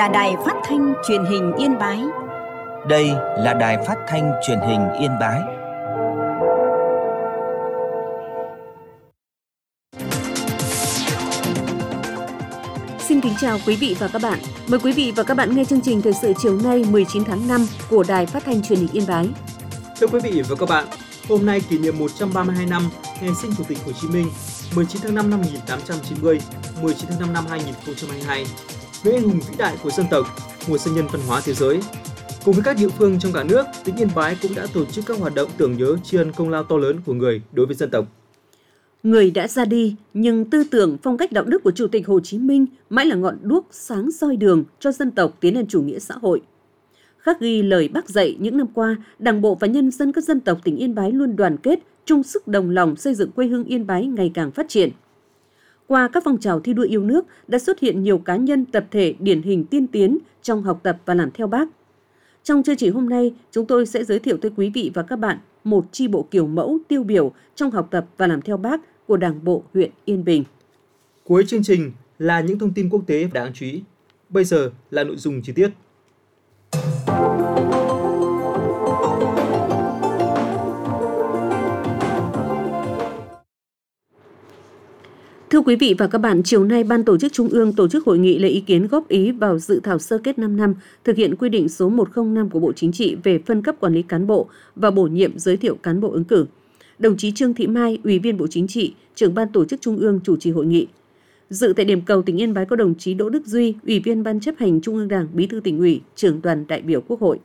là Đài Phát thanh Truyền hình Yên Bái. Đây là Đài Phát thanh Truyền hình Yên Bái. Xin kính chào quý vị và các bạn. Mời quý vị và các bạn nghe chương trình thời sự chiều nay 19 tháng 5 của Đài Phát thanh Truyền hình Yên Bái. Thưa quý vị và các bạn, hôm nay kỷ niệm 132 năm ngày sinh Chủ tịch Hồ Chí Minh, 19 tháng 5 năm 1890, 19 tháng 5 năm 2022. Người anh hùng vĩ đại của dân tộc, một danh nhân văn hóa thế giới. Cùng với các địa phương trong cả nước, tỉnh Yên Bái cũng đã tổ chức các hoạt động tưởng nhớ tri ân công lao to lớn của người đối với dân tộc. Người đã ra đi, nhưng tư tưởng phong cách đạo đức của Chủ tịch Hồ Chí Minh mãi là ngọn đuốc sáng soi đường cho dân tộc tiến lên chủ nghĩa xã hội. Khắc ghi lời Bác dạy những năm qua, Đảng bộ và nhân dân các dân tộc tỉnh Yên Bái luôn đoàn kết, chung sức đồng lòng xây dựng quê hương Yên Bái ngày càng phát triển. Qua các phong trào thi đua yêu nước đã xuất hiện nhiều cá nhân tập thể điển hình tiên tiến trong học tập và làm theo Bác. Trong chương trình hôm nay, chúng tôi sẽ giới thiệu tới quý vị và các bạn một chi bộ kiểu mẫu tiêu biểu trong học tập và làm theo Bác của Đảng bộ huyện Yên Bình. Cuối chương trình là những thông tin quốc tế đáng chú ý. Bây giờ là nội dung chi tiết. Thưa quý vị và các bạn, chiều nay Ban Tổ chức Trung ương tổ chức hội nghị lấy ý kiến góp ý vào dự thảo sơ kết 5 năm thực hiện quy định số 105 của Bộ Chính trị về phân cấp quản lý cán bộ và bổ nhiệm giới thiệu cán bộ ứng cử. Đồng chí Trương Thị Mai, Ủy viên Bộ Chính trị, Trưởng Ban Tổ chức Trung ương chủ trì hội nghị. Dự tại điểm cầu tỉnh Yên Bái có đồng chí Đỗ Đức Duy, Ủy viên Ban Chấp hành Trung ương Đảng, Bí thư Tỉnh ủy, Trưởng đoàn đại biểu Quốc hội.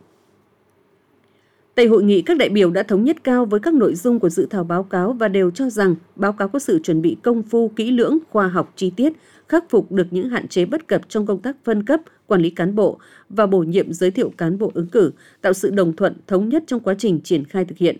Tại hội nghị, các đại biểu đã thống nhất cao với các nội dung của dự thảo báo cáo và đều cho rằng báo cáo có sự chuẩn bị công phu, kỹ lưỡng, khoa học, chi tiết, khắc phục được những hạn chế bất cập trong công tác phân cấp, quản lý cán bộ và bổ nhiệm giới thiệu cán bộ ứng cử, tạo sự đồng thuận, thống nhất trong quá trình triển khai thực hiện.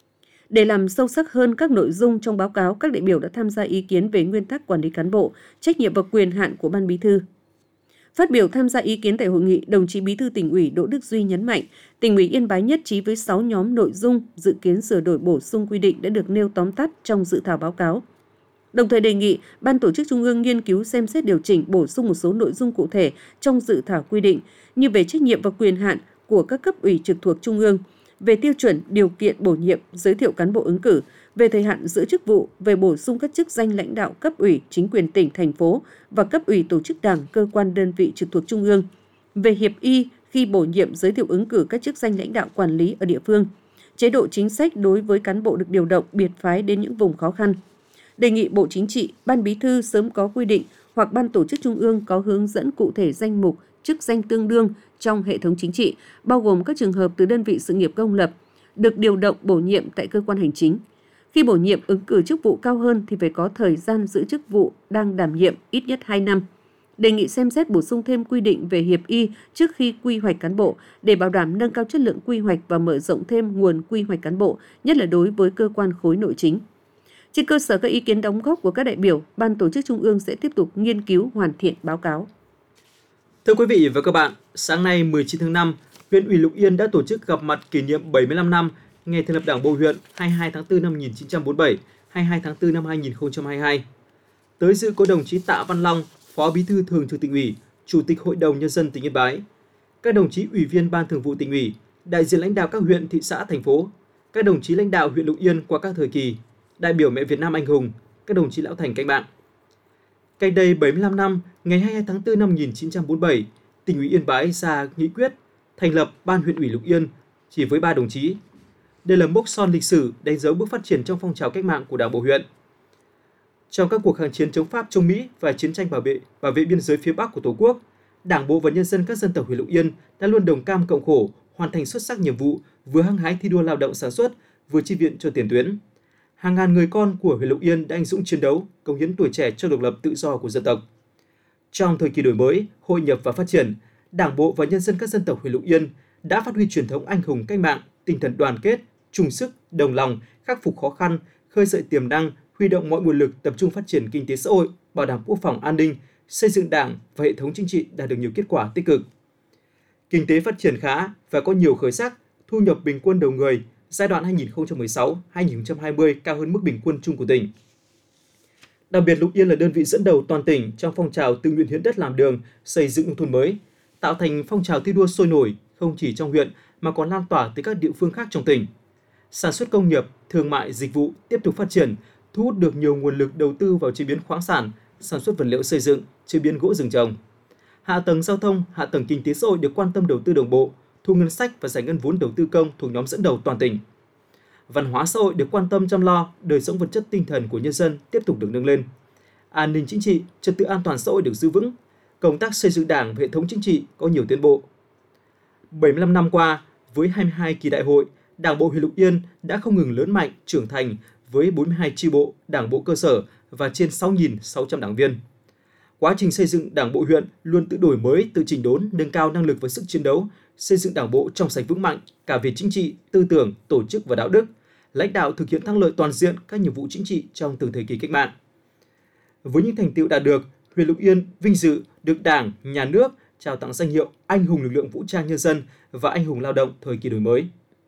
Để làm sâu sắc hơn các nội dung trong báo cáo, các đại biểu đã tham gia ý kiến về nguyên tắc quản lý cán bộ, trách nhiệm và quyền hạn của Ban Bí thư. Phát biểu tham gia ý kiến tại hội nghị, đồng chí Bí thư Tỉnh ủy Đỗ Đức Duy nhấn mạnh, Tỉnh ủy Yên Bái nhất trí với 6 nhóm nội dung dự kiến sửa đổi bổ sung quy định đã được nêu tóm tắt trong dự thảo báo cáo. Đồng thời đề nghị Ban Tổ chức Trung ương nghiên cứu xem xét điều chỉnh bổ sung một số nội dung cụ thể trong dự thảo quy định như về trách nhiệm và quyền hạn của các cấp ủy trực thuộc Trung ương, về tiêu chuẩn điều kiện bổ nhiệm giới thiệu cán bộ ứng cử, về thời hạn giữ chức vụ, về bổ sung các chức danh lãnh đạo cấp ủy, chính quyền tỉnh, thành phố và cấp ủy tổ chức đảng, cơ quan đơn vị trực thuộc Trung ương, về hiệp y khi bổ nhiệm giới thiệu ứng cử các chức danh lãnh đạo quản lý ở địa phương, chế độ chính sách đối với cán bộ được điều động biệt phái đến những vùng khó khăn. Đề nghị Bộ Chính trị, Ban Bí thư sớm có quy định hoặc Ban Tổ chức Trung ương có hướng dẫn cụ thể danh mục chức danh tương đương trong hệ thống chính trị, bao gồm các trường hợp từ đơn vị sự nghiệp công lập, được điều động bổ nhiệm tại cơ quan hành chính. Khi bổ nhiệm ứng cử chức vụ cao hơn thì phải có thời gian giữ chức vụ đang đảm nhiệm ít nhất 2 năm. Đề nghị xem xét bổ sung thêm quy định về hiệp y trước khi quy hoạch cán bộ để bảo đảm nâng cao chất lượng quy hoạch và mở rộng thêm nguồn quy hoạch cán bộ, nhất là đối với cơ quan khối nội chính. Trên cơ sở các ý kiến đóng góp của các đại biểu, Ban Tổ chức Trung ương sẽ tiếp tục nghiên cứu hoàn thiện báo cáo. Thưa quý vị và các bạn, sáng nay 19 tháng 5, huyện ủy Lục Yên đã tổ chức gặp mặt kỷ niệm 75 năm ngày thành lập Đảng bộ huyện 22 tháng 4 năm 1947, 22 tháng 4 năm 2022. Tới dự có đồng chí Tạ Văn Long, Phó Bí thư Thường trực Tỉnh ủy, Chủ tịch Hội đồng Nhân dân tỉnh Yên Bái, các đồng chí Ủy viên Ban Thường vụ Tỉnh ủy, đại diện lãnh đạo các huyện, thị xã, thành phố, các đồng chí lãnh đạo huyện Lục Yên qua các thời kỳ, đại biểu mẹ Việt Nam anh hùng, các đồng chí lão thành cách mạng. Cách đây 75 năm, ngày 22 tháng 4 năm 1947, Tỉnh ủy Yên Bái ra nghị quyết thành lập Ban huyện ủy Lục Yên chỉ với 3 đồng chí. Đây là mốc son lịch sử đánh dấu bước phát triển trong phong trào cách mạng của Đảng bộ huyện. Trong các cuộc kháng chiến chống Pháp, chống Mỹ và chiến tranh bảo vệ biên giới phía Bắc của Tổ quốc, Đảng bộ và nhân dân các dân tộc huyện Lục Yên đã luôn đồng cam cộng khổ, hoàn thành xuất sắc nhiệm vụ, vừa hăng hái thi đua lao động sản xuất, vừa chi viện cho tiền tuyến. Hàng ngàn người con của huyện Lục Yên đã anh dũng chiến đấu, cống hiến tuổi trẻ cho độc lập tự do của dân tộc. Trong thời kỳ đổi mới, hội nhập và phát triển, Đảng bộ và nhân dân các dân tộc huyện Lục Yên đã phát huy truyền thống anh hùng cách mạng, tinh thần đoàn kết, chung sức, đồng lòng, khắc phục khó khăn, khơi dậy tiềm năng, huy động mọi nguồn lực tập trung phát triển kinh tế xã hội, bảo đảm quốc phòng an ninh, xây dựng Đảng và hệ thống chính trị đạt được nhiều kết quả tích cực. Kinh tế phát triển khá và có nhiều khởi sắc, thu nhập bình quân đầu người giai đoạn 2016-2020 cao hơn mức bình quân chung của tỉnh. Đặc biệt, Lục Yên là đơn vị dẫn đầu toàn tỉnh trong phong trào tự nguyện hiến đất làm đường, xây dựng nông thôn mới. tạo thành phong trào thi đua sôi nổi không chỉ trong huyện mà còn lan tỏa tới các địa phương khác trong tỉnh. Sản xuất công nghiệp, thương mại, dịch vụ tiếp tục phát triển, thu hút được nhiều nguồn lực đầu tư vào chế biến khoáng sản, sản xuất vật liệu xây dựng, chế biến gỗ rừng trồng. Hạ tầng giao thông, hạ tầng kinh tế xã hội được quan tâm đầu tư đồng bộ, thu ngân sách và giải ngân vốn đầu tư công thuộc nhóm dẫn đầu toàn tỉnh. Văn hóa xã hội được quan tâm chăm lo, đời sống vật chất tinh thần của nhân dân tiếp tục được nâng lên. An ninh chính trị, trật tự an toàn xã hội được giữ vững, công tác xây dựng Đảng và hệ thống chính trị có nhiều tiến bộ. 75 năm qua, với 22 kỳ đại hội, Đảng bộ huyện Lục Yên đã không ngừng lớn mạnh, trưởng thành với 42 chi bộ, đảng bộ cơ sở và trên 6.600 đảng viên. Quá trình xây dựng Đảng bộ huyện luôn tự đổi mới, tự chỉnh đốn, nâng cao năng lực và sức chiến đấu, xây dựng Đảng bộ trong sạch vững mạnh cả về chính trị, tư tưởng, tổ chức và đạo đức, lãnh đạo thực hiện thắng lợi toàn diện các nhiệm vụ chính trị trong từng thời kỳ cách mạng. Với những thành tựu đạt được, huyện Lục Yên vinh dự được Đảng, Nhà nước trao tặng danh hiệu Anh hùng lực lượng vũ trang nhân dân và Anh hùng lao động thời kỳ đổi mới.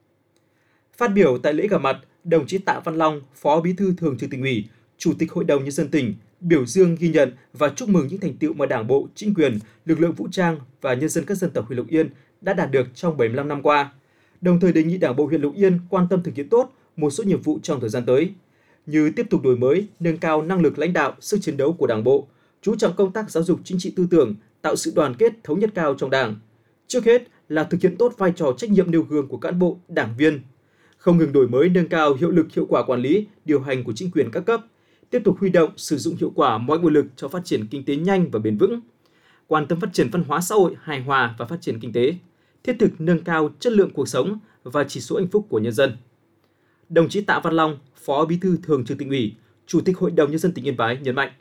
Phát biểu tại lễ gặp mặt, đồng chí Tạ Văn Long, Phó Bí thư Thường trực Tỉnh ủy, Chủ tịch Hội đồng Nhân dân tỉnh biểu dương, ghi nhận và chúc mừng những thành tựu mà Đảng bộ, chính quyền, lực lượng vũ trang và nhân dân các dân tộc huyện Lục Yên đã đạt được trong 75 năm qua. Đồng thời đề nghị Đảng bộ huyện Lục Yên quan tâm thực hiện tốt một số nhiệm vụ trong thời gian tới, như tiếp tục đổi mới, nâng cao năng lực lãnh đạo, sức chiến đấu của Đảng bộ, chú trọng công tác giáo dục chính trị tư tưởng, tạo sự đoàn kết, thống nhất cao trong Đảng. Trước hết là thực hiện tốt vai trò trách nhiệm nêu gương của cán bộ, đảng viên, không ngừng đổi mới, nâng cao hiệu lực, hiệu quả quản lý, điều hành của chính quyền các cấp, tiếp tục huy động, sử dụng hiệu quả mọi nguồn lực cho phát triển kinh tế nhanh và bền vững, quan tâm phát triển văn hóa xã hội hài hòa và phát triển kinh tế, thiết thực nâng cao chất lượng cuộc sống và chỉ số hạnh phúc của nhân dân. Đồng chí Tạ Văn Long, Phó Bí thư Thường trực Tỉnh ủy, Chủ tịch Hội đồng Nhân dân tỉnh Yên Bái nhấn mạnh: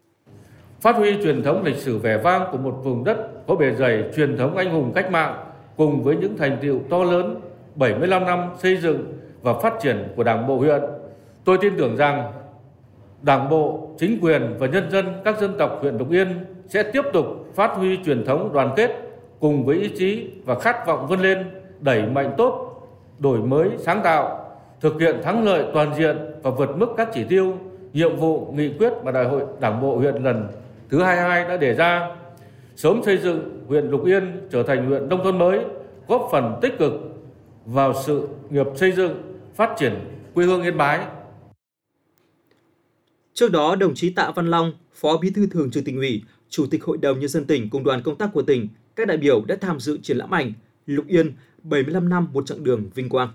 phát huy truyền thống lịch sử vẻ vang của một vùng đất có bề dày truyền thống anh hùng cách mạng cùng với những thành tựu to lớn 75 năm xây dựng và phát triển của Đảng bộ huyện, tôi tin tưởng rằng Đảng bộ, chính quyền và nhân dân các dân tộc huyện Lục Yên sẽ tiếp tục phát huy truyền thống đoàn kết cùng với ý chí và khát vọng vươn lên, đẩy mạnh tốt, đổi mới, sáng tạo, thực hiện thắng lợi toàn diện và vượt mức các chỉ tiêu, nhiệm vụ, nghị quyết mà Đại hội Đảng bộ huyện lần thứ 22 đã đề ra, sớm xây dựng huyện Lục Yên trở thành huyện nông thôn mới, góp phần tích cực vào sự nghiệp xây dựng, phát triển quê hương Yên Bái. Trước đó, đồng chí Tạ Văn Long, Phó Bí thư Thường trực Tỉnh ủy, Chủ tịch Hội đồng Nhân dân tỉnh cùng đoàn công tác của tỉnh, các đại biểu đã tham dự triển lãm ảnh Lục Yên 75 năm một chặng đường vinh quang.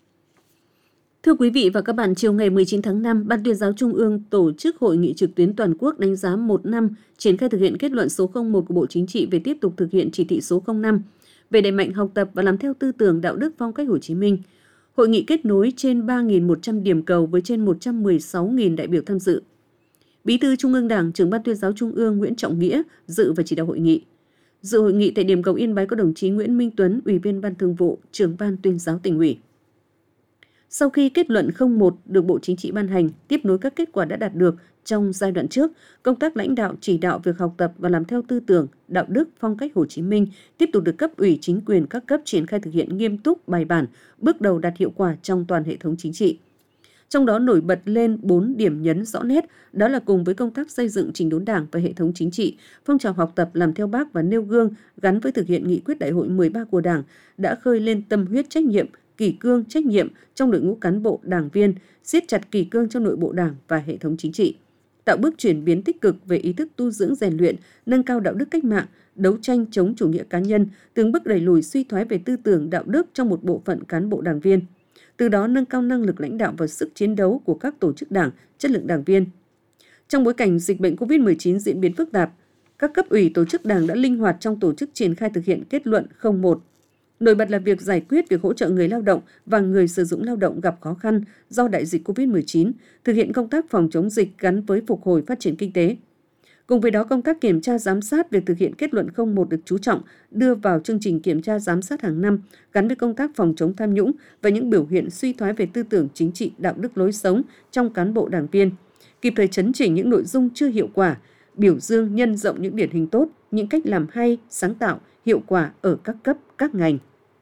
Thưa quý vị và các bạn, chiều ngày 19 tháng 5, Ban Tuyên giáo Trung ương tổ chức hội nghị trực tuyến toàn quốc đánh giá 1 năm triển khai thực hiện kết luận số 01 của Bộ Chính trị về tiếp tục thực hiện chỉ thị số 05 về đẩy mạnh học tập và làm theo tư tưởng đạo đức phong cách Hồ Chí Minh. Hội nghị kết nối trên 3.100 điểm cầu với trên 116.000 đại biểu tham dự. Bí thư Trung ương Đảng, Trưởng Ban Tuyên giáo Trung ương Nguyễn Trọng Nghĩa dự và chỉ đạo hội nghị. Dự hội nghị tại điểm cầu Yên Bái có đồng chí Nguyễn Minh Tuấn, Ủy viên Ban Thường vụ, Trưởng Ban Tuyên giáo Tỉnh ủy. Sau khi kết luận 01 được Bộ Chính trị ban hành, tiếp nối các kết quả đã đạt được trong giai đoạn trước, công tác lãnh đạo chỉ đạo việc học tập và làm theo tư tưởng, đạo đức, phong cách Hồ Chí Minh tiếp tục được cấp ủy chính quyền các cấp triển khai thực hiện nghiêm túc, bài bản, bước đầu đạt hiệu quả trong toàn hệ thống chính trị. Trong đó nổi bật lên 4 điểm nhấn rõ nét, đó là cùng với công tác xây dựng chỉnh đốn Đảng và hệ thống chính trị, phong trào học tập làm theo Bác và nêu gương gắn với thực hiện nghị quyết Đại hội 13 của Đảng đã khơi lên tâm huyết trách nhiệm, kỷ cương trách nhiệm trong đội ngũ cán bộ, đảng viên, siết chặt kỷ cương trong nội bộ Đảng và hệ thống chính trị, tạo bước chuyển biến tích cực về ý thức tu dưỡng rèn luyện, nâng cao đạo đức cách mạng, đấu tranh chống chủ nghĩa cá nhân, từng bước đẩy lùi suy thoái về tư tưởng đạo đức trong một bộ phận cán bộ đảng viên. Từ đó nâng cao năng lực lãnh đạo và sức chiến đấu của các tổ chức đảng, chất lượng đảng viên. Trong bối cảnh dịch bệnh COVID-19 diễn biến phức tạp, các cấp ủy tổ chức đảng đã linh hoạt trong tổ chức triển khai thực hiện kết luận 01. Nổi bật là việc giải quyết việc hỗ trợ người lao động và người sử dụng lao động gặp khó khăn do đại dịch COVID-19, thực hiện công tác phòng chống dịch gắn với phục hồi phát triển kinh tế. Cùng với đó, công tác kiểm tra giám sát việc thực hiện kết luận 01 được chú trọng đưa vào chương trình kiểm tra giám sát hàng năm gắn với công tác phòng chống tham nhũng và những biểu hiện suy thoái về tư tưởng chính trị, đạo đức lối sống trong cán bộ đảng viên, kịp thời chấn chỉnh những nội dung chưa hiệu quả, biểu dương nhân rộng những điển hình tốt, những cách làm hay, sáng tạo, hiệu quả ở các cấp, các ngành.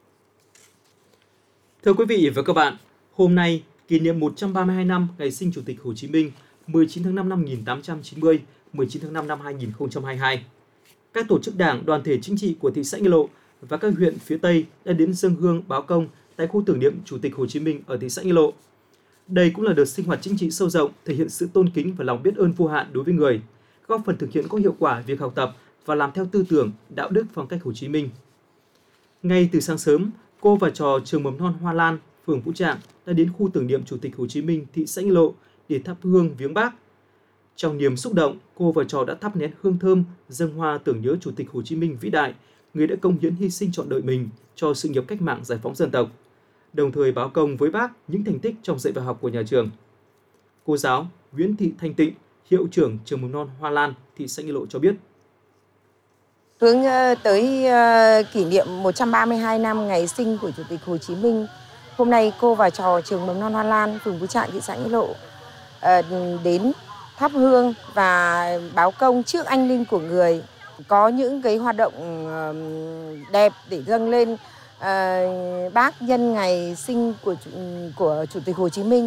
Thưa quý vị và các bạn, hôm nay kỷ niệm 132 năm ngày sinh Chủ tịch Hồ Chí Minh, 19 tháng 5 năm 1890, 19 tháng 5 năm 2022. các tổ chức đảng, đoàn thể chính trị của thị xã Nghĩa Lộ và các huyện phía Tây đã đến dâng hương báo công tại khu tưởng niệm Chủ tịch Hồ Chí Minh ở thị xã Nghĩa Lộ. Đây cũng là đợt sinh hoạt chính trị sâu rộng, thể hiện sự tôn kính và lòng biết ơn vô hạn đối với người, góp phần thực hiện có hiệu quả việc học tập và làm theo tư tưởng, đạo đức, phong cách Hồ Chí Minh. Ngay từ sáng sớm, cô và trò trường mầm non Hoa Lan, phường Vũ Trạng đã đến khu tưởng niệm Chủ tịch Hồ Chí Minh, thị xã Nghĩa Lộ để thắp hương viếng Bác. Trong niềm xúc động, cô và trò đã thắp nén hương thơm, dâng hoa tưởng nhớ Chủ tịch Hồ Chí Minh vĩ đại, người đã công hiến hy sinh trọn đời mình cho sự nghiệp cách mạng giải phóng dân tộc, đồng thời báo công với Bác những thành tích trong dạy và học của nhà trường. Cô giáo Nguyễn Thị Thanh Tịnh, hiệu trưởng trường mầm non Hoa Lan, thị xã Nghĩa Lộ cho biết. Hướng tới kỷ niệm 132 năm ngày sinh của Chủ tịch Hồ Chí Minh, hôm nay cô và trò trường mầm non Hoa Lan, phường Vũ Trạng, thị xã Nghĩa Lộ đến thắp hương và báo công trước anh linh của người. Có những cái hoạt động đẹp để dâng lên Bác nhân ngày sinh của Chủ tịch Hồ Chí Minh.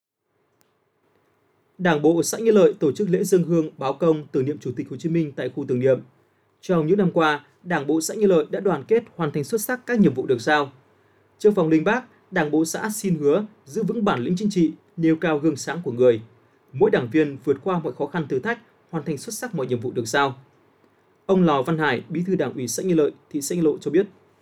Đảng bộ xã Nghĩa Lợi tổ chức lễ dâng hương báo công tưởng niệm Chủ tịch Hồ Chí Minh tại khu tưởng niệm. Trong những năm qua, Đảng bộ xã Nghĩa Lợi đã đoàn kết hoàn thành xuất sắc các nhiệm vụ được giao. Trước vòng linh Bác, Đảng bộ xã xin hứa giữ vững bản lĩnh chính trị, nêu cao gương sáng của người. Mỗi đảng viên vượt qua mọi khó khăn thử thách, hoàn thành xuất sắc mọi nhiệm vụ được giao. Ông Lò Văn Hải, Bí thư Đảng ủy xã Nghĩa Lợi, thị xã Nghĩa Lộ cho biết.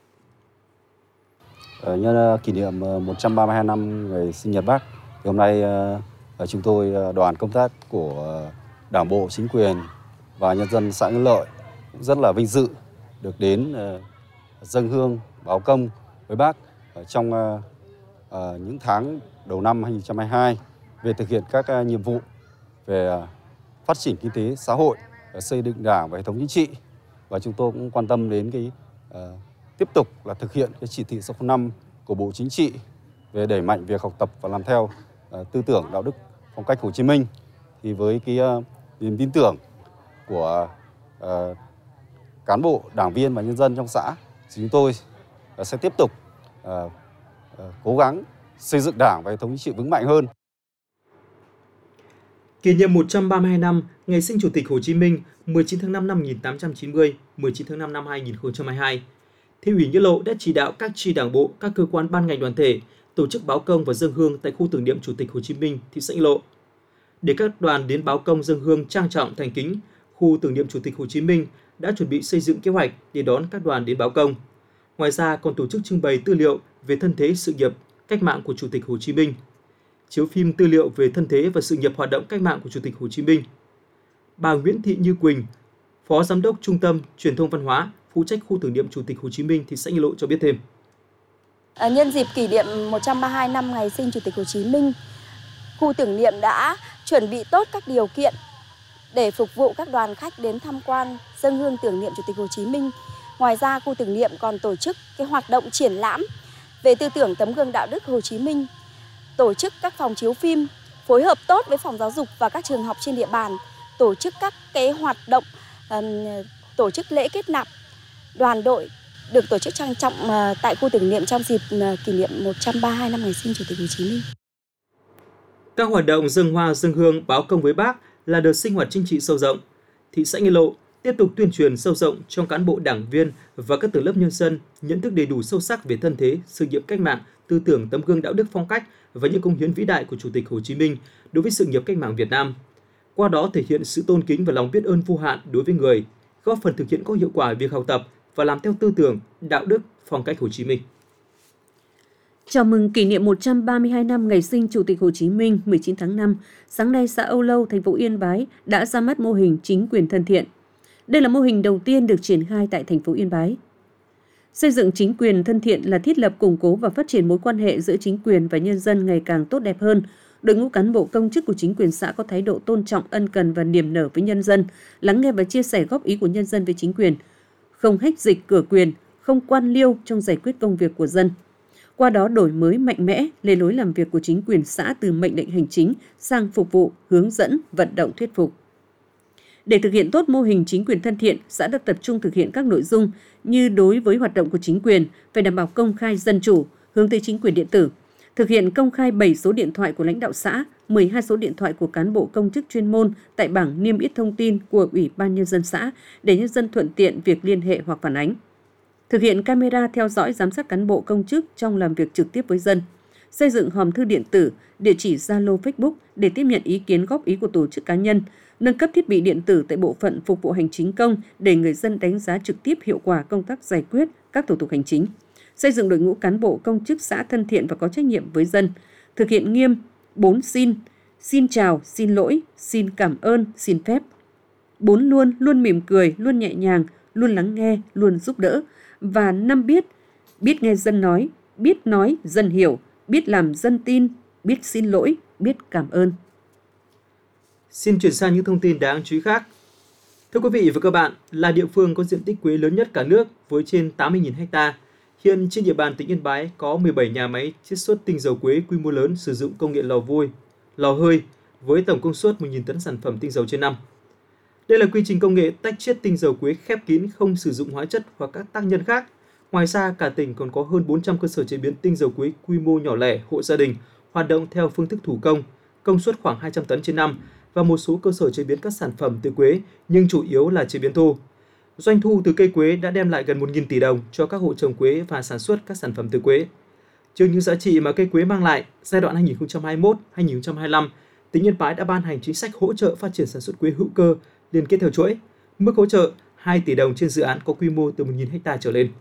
Nhân kỷ niệm 132 năm ngày sinh nhật Bác, thì hôm nay chúng tôi đoàn công tác của Đảng bộ, chính quyền và nhân dân xã Nghĩa Lợi cũng rất là vinh dự được đến dâng hương báo công với Bác trong những tháng đầu năm 2022 về thực hiện các nhiệm vụ về phát triển kinh tế xã hội, xây dựng Đảng và hệ thống chính trị. Và chúng tôi cũng quan tâm đến tiếp tục là thực hiện cái chỉ thị số 05 của Bộ Chính trị về đẩy mạnh việc học tập và làm theo tư tưởng, đạo đức, phong cách Hồ Chí Minh. Thì với cái niềm tin tưởng của cán bộ, đảng viên và nhân dân trong xã, thì chúng tôi sẽ tiếp tục cố gắng xây dựng Đảng và hệ thống chính trị vững mạnh hơn. Kỷ niệm 132 năm ngày sinh Chủ tịch Hồ Chí Minh 19 tháng 5 năm 1890, 19 tháng 5 năm 2022, Thị ủy Nghĩa Lộ đã chỉ đạo các chi đảng bộ, các cơ quan ban ngành đoàn thể tổ chức báo công và dâng hương tại khu tưởng niệm Chủ tịch Hồ Chí Minh, thị xã Nghĩa Lộ. Để các đoàn đến báo công dâng hương trang trọng thành kính, khu tưởng niệm Chủ tịch Hồ Chí Minh đã chuẩn bị xây dựng kế hoạch để đón các đoàn đến báo công. Ngoài ra còn tổ chức trưng bày tư liệu về thân thế sự nghiệp cách mạng của Chủ tịch Hồ Chí Minh, chiếu phim tư liệu về thân thế và sự nghiệp hoạt động cách mạng của Chủ tịch Hồ Chí Minh. Bà Nguyễn Thị Như Quỳnh, Phó Giám đốc Trung tâm Truyền thông Văn hóa, phụ trách khu tưởng niệm Chủ tịch Hồ Chí Minh, thị xã Nghĩa Lộ cho biết thêm. Nhân dịp kỷ niệm 132 năm ngày sinh Chủ tịch Hồ Chí Minh, khu tưởng niệm đã chuẩn bị tốt các điều kiện để phục vụ các đoàn khách đến tham quan dâng hương tưởng niệm Chủ tịch Hồ Chí Minh. Ngoài ra, khu tưởng niệm còn tổ chức cái hoạt động triển lãm về tư tưởng tấm gương đạo đức Hồ Chí Minh, tổ chức các phòng chiếu phim, phối hợp tốt với phòng giáo dục và các trường học trên địa bàn, tổ chức các cái hoạt động, tổ chức lễ kết nạp đoàn đội được tổ chức trang trọng tại khu tưởng niệm trong dịp kỷ niệm 132 năm ngày sinh Chủ tịch Hồ Chí Minh. Các hoạt động dâng hoa dâng hương báo công với Bác là đợt sinh hoạt chính trị sâu rộng. Thị xã Nghĩa Lộ tiếp tục tuyên truyền sâu rộng trong cán bộ đảng viên và các tầng lớp nhân dân nhận thức đầy đủ sâu sắc về thân thế, sự nghiệp cách mạng, tư tưởng tấm gương đạo đức phong cách và những công hiến vĩ đại của Chủ tịch Hồ Chí Minh đối với sự nghiệp cách mạng Việt Nam. Qua đó thể hiện sự tôn kính và lòng biết ơn vô hạn đối với người, góp phần thực hiện có hiệu quả việc học tập và làm theo tư tưởng, đạo đức, phong cách Hồ Chí Minh. Chào mừng kỷ niệm 132 năm ngày sinh Chủ tịch Hồ Chí Minh 19 tháng 5, sáng nay xã Âu Lâu, thành phố Yên Bái đã ra mắt mô hình chính quyền thân thiện. Đây là mô hình đầu tiên được triển khai tại thành phố Yên Bái. Xây dựng chính quyền thân thiện là thiết lập, củng cố và phát triển mối quan hệ giữa chính quyền và nhân dân ngày càng tốt đẹp hơn. Đội ngũ cán bộ công chức của chính quyền xã có thái độ tôn trọng, ân cần và niềm nở với nhân dân, lắng nghe và chia sẻ góp ý của nhân dân với chính quyền, không hách dịch cửa quyền, không quan liêu trong giải quyết công việc của dân. Qua đó đổi mới mạnh mẽ lề lối làm việc của chính quyền xã từ mệnh lệnh hành chính sang phục vụ, hướng dẫn, vận động thuyết phục. Để thực hiện tốt mô hình chính quyền thân thiện, xã đã tập trung thực hiện các nội dung như đối với hoạt động của chính quyền phải đảm bảo công khai dân chủ, hướng tới chính quyền điện tử, thực hiện công khai 7 số điện thoại của lãnh đạo xã, 12 số điện thoại của cán bộ công chức chuyên môn tại bảng niêm yết thông tin của Ủy ban Nhân dân xã để nhân dân thuận tiện việc liên hệ hoặc phản ánh. Thực hiện camera theo dõi giám sát cán bộ công chức trong làm việc trực tiếp với dân. Xây dựng hòm thư điện tử, địa chỉ Zalo, Facebook để tiếp nhận ý kiến góp ý của tổ chức cá nhân, nâng cấp thiết bị điện tử tại bộ phận phục vụ hành chính công để người dân đánh giá trực tiếp hiệu quả công tác giải quyết các thủ tục hành chính. Xây dựng đội ngũ cán bộ công chức xã thân thiện và có trách nhiệm với dân. Thực hiện nghiêm 4 xin chào, xin lỗi, xin cảm ơn, xin phép. 4 luôn mỉm cười, luôn nhẹ nhàng, luôn lắng nghe, luôn giúp đỡ. Và 5 biết nghe dân nói, biết nói dân hiểu, biết làm dân tin, biết xin lỗi, biết cảm ơn. Xin chuyển sang những thông tin đáng chú ý khác. Thưa quý vị và các bạn, là địa phương có diện tích quế lớn nhất cả nước với trên 80.000 ha. Hiện trên địa bàn tỉnh Yên Bái có 17 nhà máy chiết xuất tinh dầu quế quy mô lớn sử dụng công nghệ lò vôi, lò hơi với tổng công suất 1.000 tấn sản phẩm tinh dầu trên năm. Đây là quy trình công nghệ tách chiết tinh dầu quế khép kín không sử dụng hóa chất hoặc các tác nhân khác. Ngoài ra, cả tỉnh còn có hơn 400 cơ sở chế biến tinh dầu quế quy mô nhỏ lẻ, hộ gia đình, hoạt động theo phương thức thủ công, công suất khoảng 200 tấn trên năm và một số cơ sở chế biến các sản phẩm từ quế nhưng chủ yếu là chế biến thô. Doanh thu từ cây quế đã đem lại gần 1.000 tỷ đồng cho các hộ trồng quế và sản xuất các sản phẩm từ quế. Trước những giá trị mà cây quế mang lại, giai đoạn 2021-2025, tỉnh Yên Bái đã ban hành chính sách hỗ trợ phát triển sản xuất quế hữu cơ liên kết theo chuỗi. Mức hỗ trợ 2 tỷ đồng trên dự án có quy mô từ 1.000 ha trở lên.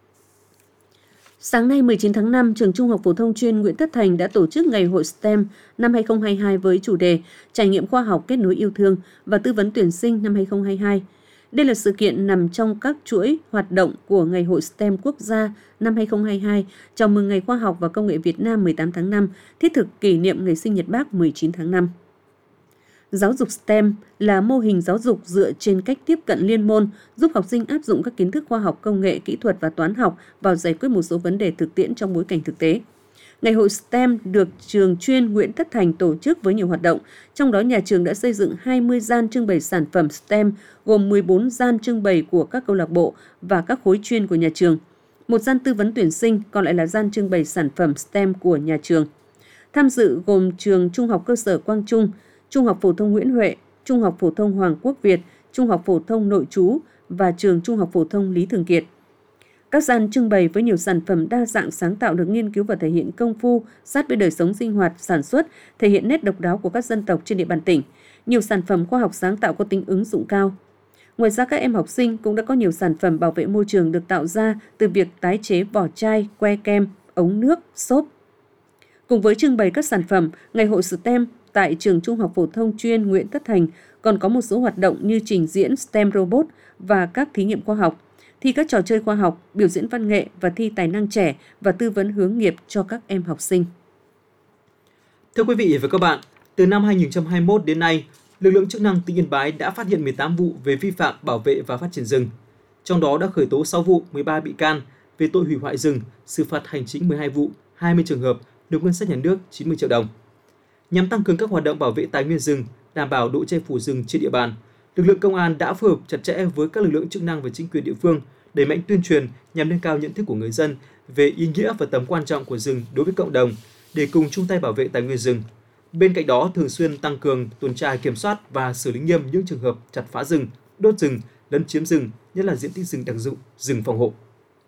Sáng nay 19 tháng 5, Trường Trung học phổ thông chuyên Nguyễn Tất Thành đã tổ chức Ngày hội STEM năm 2022 với chủ đề Trải nghiệm khoa học kết nối yêu thương và tư vấn tuyển sinh năm 2022. Đây là sự kiện nằm trong các chuỗi hoạt động của Ngày hội STEM quốc gia năm 2022, chào mừng Ngày Khoa học và Công nghệ Việt Nam 18 tháng 5, thiết thực kỷ niệm Ngày sinh nhật Bác 19 tháng 5. Giáo dục STEM là mô hình giáo dục dựa trên cách tiếp cận liên môn, giúp học sinh áp dụng các kiến thức khoa học, công nghệ, kỹ thuật và toán học vào giải quyết một số vấn đề thực tiễn trong bối cảnh thực tế. Ngày hội STEM được trường chuyên Nguyễn Tất Thành tổ chức với nhiều hoạt động, trong đó nhà trường đã xây dựng 20 gian trưng bày sản phẩm STEM, gồm 14 gian trưng bày của các câu lạc bộ và các khối chuyên của nhà trường, một gian tư vấn tuyển sinh, còn lại là gian trưng bày sản phẩm STEM của nhà trường. Tham dự gồm trường Trung học cơ sở Quang Trung, Trung học phổ thông Nguyễn Huệ, Trung học phổ thông Hoàng Quốc Việt, Trung học phổ thông Nội Trú và trường Trung học phổ thông Lý Thường Kiệt. Các gian trưng bày với nhiều sản phẩm đa dạng sáng tạo được nghiên cứu và thể hiện công phu, sát với đời sống sinh hoạt, sản xuất, thể hiện nét độc đáo của các dân tộc trên địa bàn tỉnh. Nhiều sản phẩm khoa học sáng tạo có tính ứng dụng cao. Ngoài ra, các em học sinh cũng đã có nhiều sản phẩm bảo vệ môi trường được tạo ra từ việc tái chế vỏ chai, que kem, ống nước, xốp. Cùng với trưng bày các sản phẩm, Ngày hội STEM tại trường Trung học phổ thông chuyên Nguyễn Tất Thành còn có một số hoạt động như trình diễn STEM robot và các thí nghiệm khoa học, thi các trò chơi khoa học, biểu diễn văn nghệ và thi tài năng trẻ và tư vấn hướng nghiệp cho các em học sinh. Thưa quý vị và các bạn, từ năm 2021 đến nay, lực lượng chức năng tỉnh Yên Bái đã phát hiện 18 vụ về vi phạm bảo vệ và phát triển rừng. Trong đó đã khởi tố 6 vụ, 13 bị can về tội hủy hoại rừng, xử phạt hành chính 12 vụ, 20 trường hợp, nộp ngân sách nhà nước 90 triệu đồng. Nhằm tăng cường các hoạt động bảo vệ tài nguyên rừng, đảm bảo độ che phủ rừng trên địa bàn, lực lượng công an đã phối hợp chặt chẽ với các lực lượng chức năng và chính quyền địa phương, đẩy mạnh tuyên truyền nhằm nâng cao nhận thức của người dân về ý nghĩa và tầm quan trọng của rừng đối với cộng đồng để cùng chung tay bảo vệ tài nguyên rừng. Bên cạnh đó, thường xuyên tăng cường tuần tra kiểm soát và xử lý nghiêm những trường hợp chặt phá rừng, đốt rừng, lấn chiếm rừng, nhất là diện tích rừng đặc dụng, rừng phòng hộ.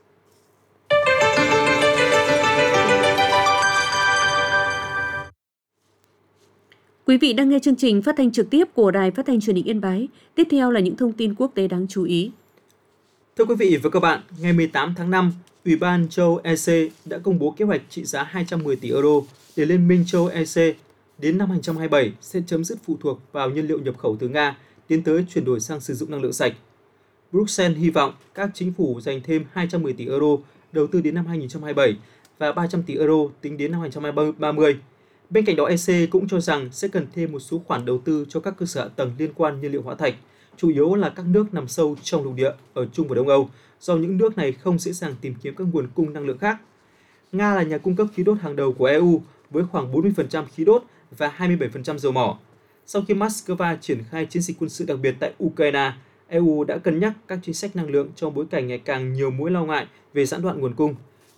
Quý vị đang nghe chương trình phát thanh trực tiếp của Đài Phát thanh Truyền hình Yên Bái. Tiếp theo là những thông tin quốc tế đáng chú ý. Thưa quý vị và các bạn, ngày 18 tháng 5, Ủy ban châu EC đã công bố kế hoạch trị giá 210 tỷ euro để Liên minh châu EC đến năm 2027 sẽ chấm dứt phụ thuộc vào nhiên liệu nhập khẩu từ Nga, tiến tới chuyển đổi sang sử dụng năng lượng sạch. Bruxelles hy vọng các chính phủ dành thêm 210 tỷ euro đầu tư đến năm 2027 và 300 tỷ euro tính đến năm 2030. Bên cạnh đó, EC cũng cho rằng sẽ cần thêm một số khoản đầu tư cho các cơ sở hạ tầng liên quan nhiên liệu hóa thạch, chủ yếu là các nước nằm sâu trong lục địa ở Trung và Đông Âu, do những nước này không dễ dàng tìm kiếm các nguồn cung năng lượng khác. Nga là nhà cung cấp khí đốt hàng đầu của EU với khoảng 40% khí đốt và 27% dầu mỏ. Sau khi Moscow triển khai chiến dịch quân sự đặc biệt tại Ukraine, EU đã cân nhắc các chính sách năng lượng trong bối cảnh ngày càng nhiều mối lo ngại về gián đoạn nguồn cung.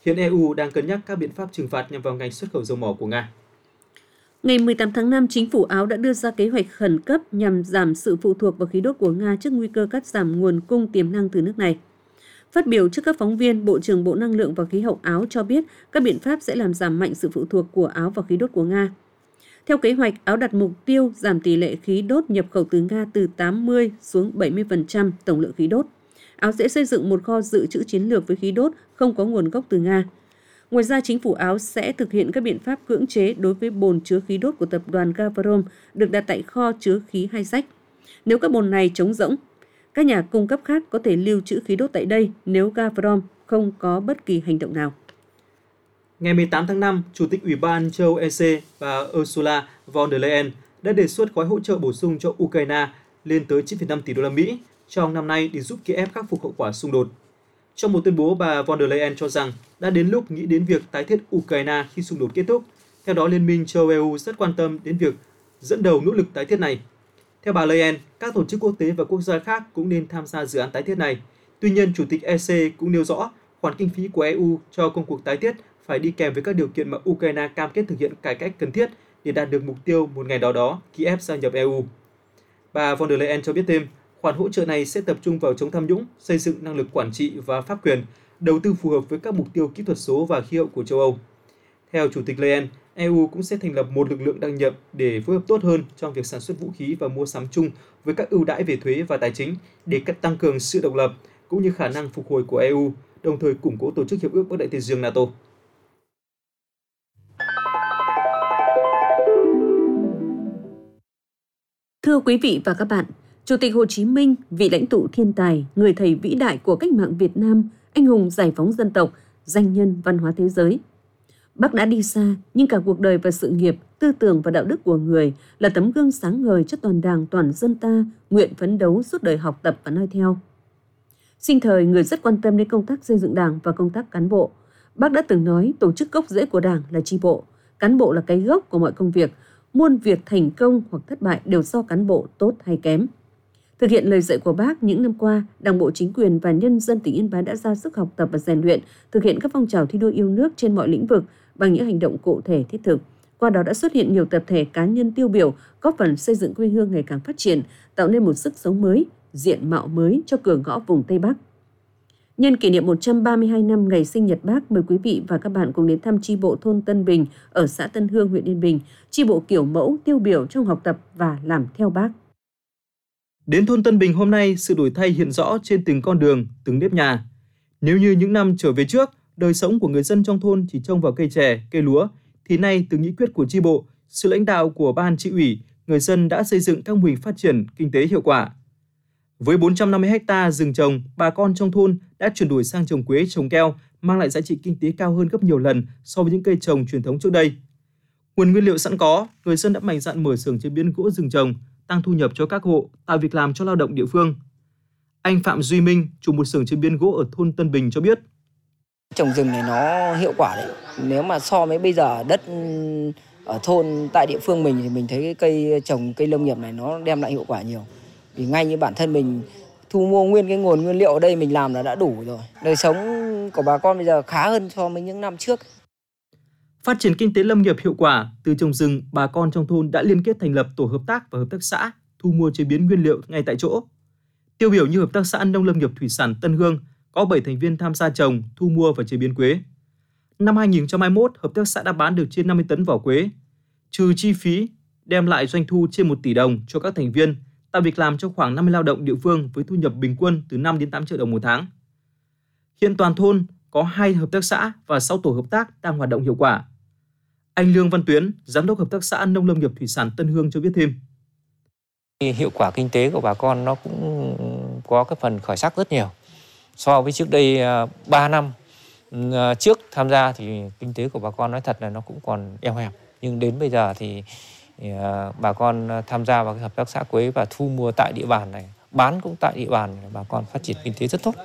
Hiện EU đang cân nhắc các biện pháp trừng phạt nhằm vào ngành xuất khẩu dầu mỏ của Nga. Ngày 18 tháng 5, chính phủ Áo đã đưa ra kế hoạch khẩn cấp nhằm giảm sự phụ thuộc vào khí đốt của Nga trước nguy cơ cắt giảm nguồn cung tiềm năng từ nước này. Phát biểu trước các phóng viên, Bộ trưởng Bộ Năng lượng và Khí hậu Áo cho biết các biện pháp sẽ làm giảm mạnh sự phụ thuộc của Áo vào khí đốt của Nga. Theo kế hoạch, Áo đặt mục tiêu giảm tỷ lệ khí đốt nhập khẩu từ Nga từ 80 xuống 70% tổng lượng khí đốt. Áo sẽ xây dựng một kho dự trữ chiến lược với khí đốt không có nguồn gốc từ Nga. Ngoài ra, chính phủ Áo sẽ thực hiện các biện pháp cưỡng chế đối với bồn chứa khí đốt của tập đoàn Gazprom được đặt tại kho chứa khí Hai Rách. Nếu các bồn này trống rỗng, các nhà cung cấp khác có thể lưu trữ khí đốt tại đây nếu Gazprom không có bất kỳ hành động nào. Ngày 18 tháng 5, Chủ tịch Ủy ban châu Âu EC bà Ursula von der Leyen đã đề xuất gói hỗ trợ bổ sung cho Ukraine lên tới 9,5 tỷ đô la Mỹ trong năm nay để giúp Kiev khắc phục hậu quả xung đột. Trong một tuyên bố, bà von der Leyen cho rằng đã đến lúc nghĩ đến việc tái thiết Ukraine khi xung đột kết thúc. Theo đó, Liên minh châu Âu rất quan tâm đến việc dẫn đầu nỗ lực tái thiết này. Theo bà Leyen, các tổ chức quốc tế và quốc gia khác cũng nên tham gia dự án tái thiết này. Tuy nhiên, Chủ tịch EC cũng nêu rõ khoản kinh phí của EU cho công cuộc tái thiết phải đi kèm với các điều kiện mà Ukraine cam kết thực hiện cải cách cần thiết để đạt được mục tiêu một ngày đó Kiev gia nhập EU. Bà von der Leyen cho biết thêm, khoản hỗ trợ này sẽ tập trung vào chống tham nhũng, xây dựng năng lực quản trị và pháp quyền, đầu tư phù hợp với các mục tiêu kỹ thuật số và khí hậu của châu Âu. Theo Chủ tịch Leyen, EU cũng sẽ thành lập một lực lượng đặc nhiệm để phối hợp tốt hơn trong việc sản xuất vũ khí và mua sắm chung với các ưu đãi về thuế và tài chính để tăng cường sự độc lập cũng như khả năng phục hồi của EU, đồng thời củng cố Tổ chức Hiệp ước Bắc Đại Tây Dương NATO. Thưa quý vị và các bạn, Chủ tịch Hồ Chí Minh, vị lãnh tụ thiên tài, người thầy vĩ đại của cách mạng Việt Nam, anh hùng giải phóng dân tộc, danh nhân văn hóa thế giới. Bác đã đi xa, nhưng cả cuộc đời và sự nghiệp, tư tưởng và đạo đức của người là tấm gương sáng ngời cho toàn Đảng, toàn dân ta, nguyện phấn đấu suốt đời học tập và noi theo. Sinh thời, người rất quan tâm đến công tác xây dựng Đảng và công tác cán bộ. Bác đã từng nói tổ chức gốc rễ của Đảng là chi bộ, cán bộ là cái gốc của mọi công việc. Muôn việc thành công hoặc thất bại đều do cán bộ tốt hay kém. Thực hiện lời dạy của Bác, những năm qua, Đảng bộ, chính quyền và nhân dân tỉnh Yên Bái đã ra sức học tập và rèn luyện, thực hiện các phong trào thi đua yêu nước trên mọi lĩnh vực bằng những hành động cụ thể thiết thực. Qua đó đã xuất hiện nhiều tập thể cá nhân tiêu biểu, góp phần xây dựng quê hương ngày càng phát triển, tạo nên một sức sống mới, diện mạo mới cho cửa ngõ vùng Tây Bắc. Nhân kỷ niệm 132 năm ngày sinh nhật Bác, mời quý vị và các bạn cùng đến thăm chi bộ thôn Tân Bình ở xã Tân Hương, huyện Yên Bình, chi bộ kiểu mẫu tiêu biểu trong học tập và làm theo Bác. Đến thôn Tân Bình hôm nay, sự đổi thay hiện rõ trên từng con đường, từng nếp nhà. Nếu như những năm trở về trước, đời sống của người dân trong thôn chỉ trông vào cây chè, cây lúa, thì nay từ nghị quyết của chi bộ, sự lãnh đạo của ban chi ủy, người dân đã xây dựng các mô hình phát triển kinh tế hiệu quả. Với 450 ha rừng trồng, bà con trong thôn đã chuyển đổi sang trồng quế, trồng keo, mang lại giá trị kinh tế cao hơn gấp nhiều lần so với những cây trồng truyền thống trước đây. Nguồn nguyên liệu sẵn có, người dân đã mạnh dạn mở xưởng chế biến gỗ rừng trồng, tăng thu nhập cho các hộ, tạo việc làm cho lao động địa phương. Anh Phạm Duy Minh, chủ một xưởng chế biến gỗ ở thôn Tân Bình cho biết. Trồng rừng này nó hiệu quả đấy. Nếu mà so với bây giờ đất ở thôn tại địa phương mình thì mình thấy cái cây trồng cây lâm nghiệp này nó đem lại hiệu quả nhiều. Vì ngay như bản thân mình thu mua nguyên cái nguồn nguyên liệu ở đây mình làm là đã đủ rồi. Đời sống của bà con bây giờ khá hơn so với những năm trước. Phát triển kinh tế lâm nghiệp hiệu quả, từ trồng rừng, bà con trong thôn đã liên kết thành lập tổ hợp tác và hợp tác xã, thu mua chế biến nguyên liệu ngay tại chỗ. Tiêu biểu như hợp tác xã nông lâm nghiệp thủy sản Tân Hương có 7 thành viên tham gia trồng, thu mua và chế biến quế. Năm 2021, hợp tác xã đã bán được trên 50 tấn vỏ quế, trừ chi phí, đem lại doanh thu trên 1 tỷ đồng cho các thành viên, tạo việc làm cho khoảng 50 lao động địa phương với thu nhập bình quân từ 5 đến 8 triệu đồng một tháng. Hiện toàn thôn có 2 hợp tác xã và 6 tổ hợp tác đang hoạt động hiệu quả. Anh Lương Văn Tuyến, giám đốc hợp tác xã nông lâm nghiệp thủy sản Tân Hương cho biết thêm. Hiệu quả kinh tế của bà con nó cũng có cái phần khởi sắc rất nhiều. So với trước đây 3 năm trước tham gia thì kinh tế của bà con nói thật là nó cũng còn eo hẹp. Nhưng đến bây giờ thì bà con tham gia vào cái hợp tác xã quế và thu mua tại địa bàn này, bán cũng tại địa bàn, bà con phát triển kinh tế rất tốt.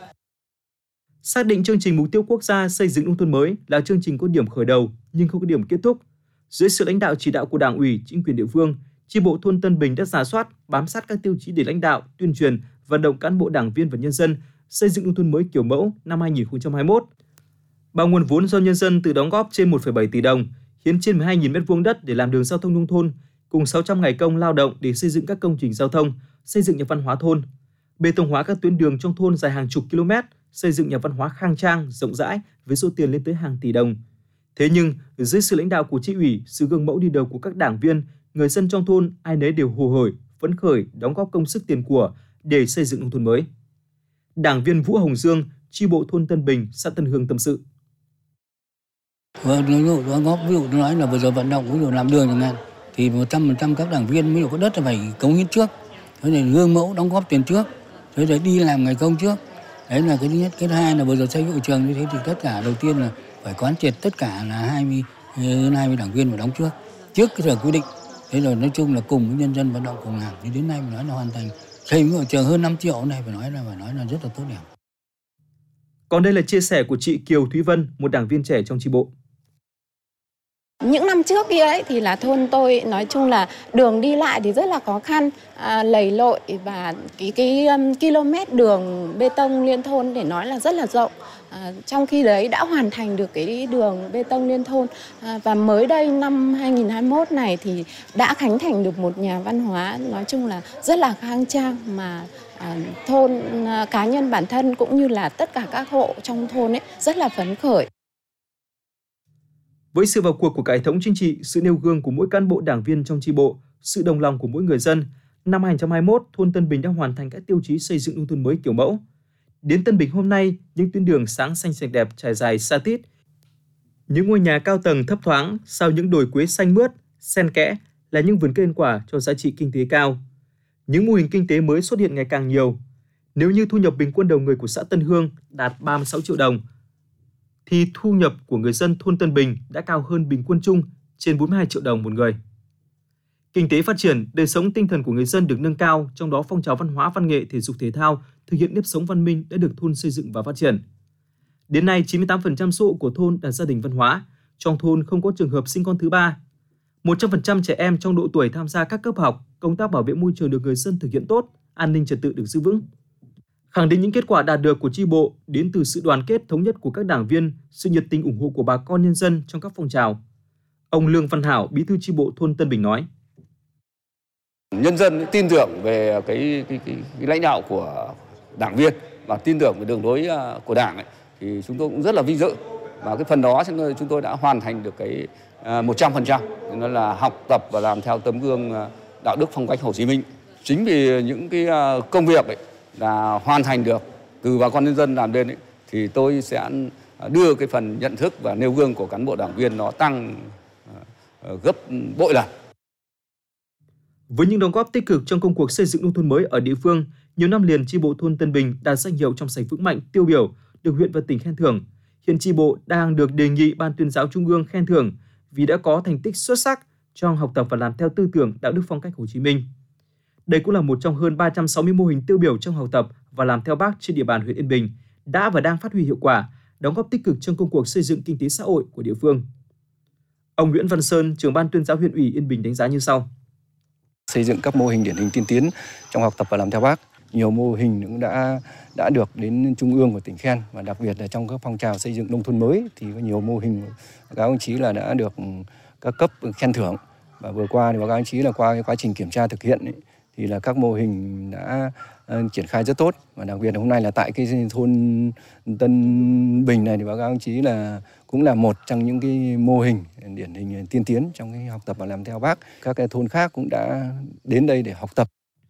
Xác định chương trình mục tiêu quốc gia xây dựng nông thôn mới là chương trình có điểm khởi đầu nhưng không có điểm kết thúc. Dưới sự lãnh đạo chỉ đạo của Đảng ủy, chính quyền địa phương, chi bộ thôn Tân Bình đã rà soát, bám sát các tiêu chí để lãnh đạo, tuyên truyền, vận động cán bộ, đảng viên và nhân dân xây dựng nông thôn mới kiểu mẫu năm 2021. Bằng nguồn vốn do nhân dân tự đóng góp trên 1,7 tỷ đồng, hiến trên 12.000 m2 đất để làm đường giao thông nông thôn, cùng 600 ngày công lao động để xây dựng các công trình giao thông, xây dựng nhà văn hóa thôn, bê tông hóa các tuyến đường trong thôn dài hàng chục km, xây dựng nhà văn hóa khang trang, rộng rãi với số tiền lên tới hàng tỷ đồng. Thế nhưng, dưới sự lãnh đạo của chi ủy, sự gương mẫu đi đầu của các đảng viên, người dân trong thôn ai nấy đều hồ hởi, phấn khởi đóng góp công sức tiền của để xây dựng nông thôn mới. Đảng viên Vũ Hồng Dương, chi bộ thôn Tân Bình, xã Tân Hương tâm sự. Ví dụ đóng góp, ví dụ nói là vừa rồi vận động, ví dụ làm đường chẳng hạn, thì 100% các đảng viên ví dụ có đất là phải cống hiến trước, thế này gương mẫu đóng góp tiền trước, thế rồi đi làm ngày công trước. Đấy là cái thứ nhất. Cái thứ hai là vừa rồi xây dựng trường như thế thì tất cả đầu tiên là phải quán triệt tất cả là 20 đảng viên phải đóng trước cái thời quy định. Thế rồi nói chung là cùng với nhân dân vận động cùng làm. Thì đến nay mình nói là hoàn thành xây dựng trường hơn 5 triệu này phải nói là rất là tốt đẹp. Còn đây là chia sẻ của chị Kiều Thúy Vân, một đảng viên trẻ trong chi bộ. Những năm trước kia ấy thì là thôn tôi nói chung là đường đi lại thì rất là khó khăn, lầy lội và cái km đường bê tông liên thôn để nói là rất là rộng. Trong khi đấy đã hoàn thành được cái đường bê tông liên thôn và mới đây năm 2021 này thì đã khánh thành được một nhà văn hóa nói chung là rất là khang trang mà thôn cá nhân bản thân cũng như là tất cả các hộ trong thôn ấy rất là phấn khởi. Với sự vào cuộc của cả hệ thống chính trị, sự nêu gương của mỗi cán bộ đảng viên trong chi bộ, sự đồng lòng của mỗi người dân, năm 2021, thôn Tân Bình đã hoàn thành các tiêu chí xây dựng nông thôn mới kiểu mẫu. Đến Tân Bình hôm nay, những tuyến đường sáng xanh sạch đẹp trải dài xa tít, những ngôi nhà cao tầng thấp thoáng sau những đồi quế xanh mướt, xen kẽ là những vườn cây ăn quả cho giá trị kinh tế cao. Những mô hình kinh tế mới xuất hiện ngày càng nhiều. Nếu như thu nhập bình quân đầu người của xã Tân Hương đạt 36 triệu đồng, thì thu nhập của người dân thôn Tân Bình đã cao hơn bình quân chung trên 42 triệu đồng một người. Kinh tế phát triển, đời sống tinh thần của người dân được nâng cao, trong đó phong trào văn hóa, văn nghệ, thể dục thể thao, thực hiện nếp sống văn minh đã được thôn xây dựng và phát triển. Đến nay, 98% số hộ của thôn là gia đình văn hóa, trong thôn không có trường hợp sinh con thứ ba. 100% trẻ em trong độ tuổi tham gia các cấp học, công tác bảo vệ môi trường được người dân thực hiện tốt, an ninh trật tự được giữ vững. Khẳng định những kết quả đạt được của chi bộ đến từ sự đoàn kết thống nhất của các đảng viên, sự nhiệt tình ủng hộ của bà con nhân dân trong các phong trào. Ông Lương Văn Hảo, bí thư chi bộ thôn Tân Bình nói: Nhân dân tin tưởng về cái lãnh đạo của đảng viên và tin tưởng về đường lối của đảng ấy, thì chúng tôi cũng rất là vinh dự. Và cái phần đó chúng tôi đã hoàn thành được cái 100%, nó là học tập và làm theo tấm gương đạo đức phong cách Hồ Chí Minh. Chính vì những cái công việc ấy là hoàn thành được từ bà con nhân dân làm lên ấy, thì tôi sẽ đưa cái phần nhận thức và nêu gương của cán bộ đảng viên nó tăng gấp bội lần. Với những đóng góp tích cực trong công cuộc xây dựng nông thôn mới ở địa phương, nhiều năm liền chi bộ thôn Tân Bình đạt danh hiệu trong sạch vững mạnh tiêu biểu, được huyện và tỉnh khen thưởng. Hiện chi bộ đang được đề nghị Ban Tuyên giáo Trung ương khen thưởng vì đã có thành tích xuất sắc trong học tập và làm theo tư tưởng đạo đức phong cách Hồ Chí Minh. Đây cũng là một trong hơn 360 mô hình tiêu biểu trong học tập và làm theo Bác trên địa bàn huyện Yên Bình, đã và đang phát huy hiệu quả, đóng góp tích cực trong công cuộc xây dựng kinh tế xã hội của địa phương. Ông Nguyễn Văn Sơn, trưởng Ban Tuyên giáo huyện ủy Yên Bình đánh giá như sau: Xây dựng các mô hình điển hình tiên tiến trong học tập và làm theo Bác. Nhiều mô hình cũng đã được đến Trung ương và tỉnh khen, và đặc biệt là trong các phong trào xây dựng nông thôn mới thì có nhiều mô hình các đồng chí là đã được các cấp khen thưởng. Và vừa qua thì báo cáo anh chí là qua cái quá trình kiểm tra thực hiện ấy, thì là các mô hình đã triển khai rất tốt, và đặc biệt là hôm nay là tại cái thôn Tân Bình này thì báo cáo anh chí là cũng là một trong những cái mô hình điển hình tiên tiến trong cái học tập và làm theo Bác. Các cái thôn khác cũng đã đến đây để học tập.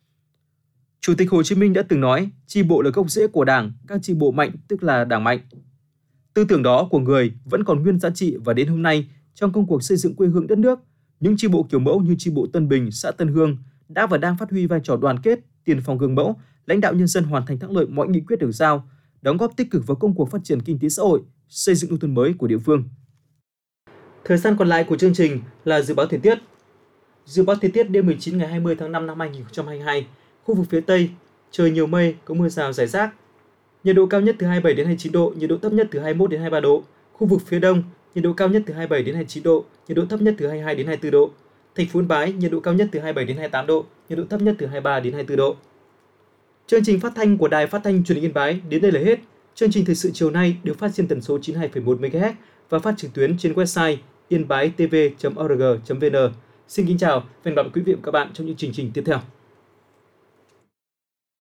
Chủ tịch Hồ Chí Minh đã từng nói, chi bộ là gốc rễ của Đảng, các chi bộ mạnh tức là Đảng mạnh. Tư tưởng đó của người vẫn còn nguyên giá trị, và đến hôm nay trong công cuộc xây dựng quê hương đất nước, những chi bộ kiểu mẫu như chi bộ Tân Bình, xã Tân Hương đã và đang phát huy vai trò đoàn kết, tiền phong gương mẫu, lãnh đạo nhân dân hoàn thành thắng lợi mọi nghị quyết được giao, đóng góp tích cực vào công cuộc phát triển kinh tế xã hội, xây dựng nông thôn mới của địa phương. Thời gian còn lại của chương trình là dự báo thời tiết. Dự báo thời tiết đêm 19 ngày 20 tháng 5 năm 2022, khu vực phía Tây trời nhiều mây, có mưa rào rải rác. Nhiệt độ cao nhất từ 27 đến 29 độ, nhiệt độ thấp nhất từ 21 đến 23 độ. Khu vực phía Đông, nhiệt độ cao nhất từ 27 đến 29 độ, nhiệt độ thấp nhất từ 22 đến 24 độ. Thành phố Yên Bái, nhiệt độ cao nhất từ 27 đến 28 độ, nhiệt độ thấp nhất từ 23 đến 24 độ. Chương trình phát thanh của Đài Phát thanh Truyền hình Yên Bái đến đây là hết. Chương trình thời sự chiều nay được phát trên tần số 92,1 MHz và phát trực tuyến trên website yên bái tv.org.vn. Xin kính chào và hẹn gặp lại quý vị và các bạn trong những chương trình tiếp theo.